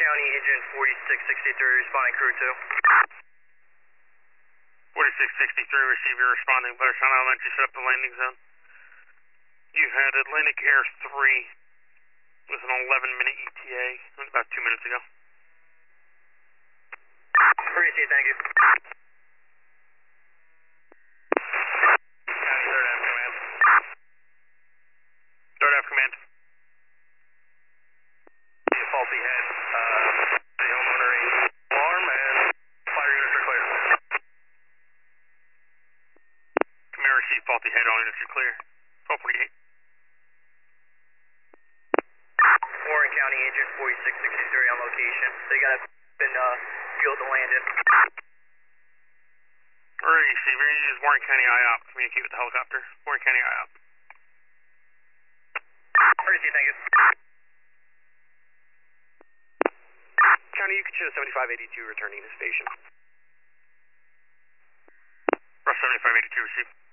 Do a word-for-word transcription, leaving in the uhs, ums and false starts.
County Agent forty-six sixty-three responding crew two. forty-six sixty-three, receive your responding. Buttertown Elementary, set up the landing zone. You had Atlantic Air three with an eleven minute E T A about two minutes ago. Appreciate it, thank you. County third F command. third F command. See a faulty head. Uh, the homeowner is alarm and fire units are clear. Command receive faulty head, all units are clear. twelve forty-eight. Warren County Agent forty-six sixty-three on location. They got been uh, fueled to land in. Receive, you're going to use Warren County I O P. Communicate with the helicopter. Warren County I O P. Appreciate it, thank you. County, you can show seventy-five eighty-two returning to station. Rush seventy-five eighty-two, receive.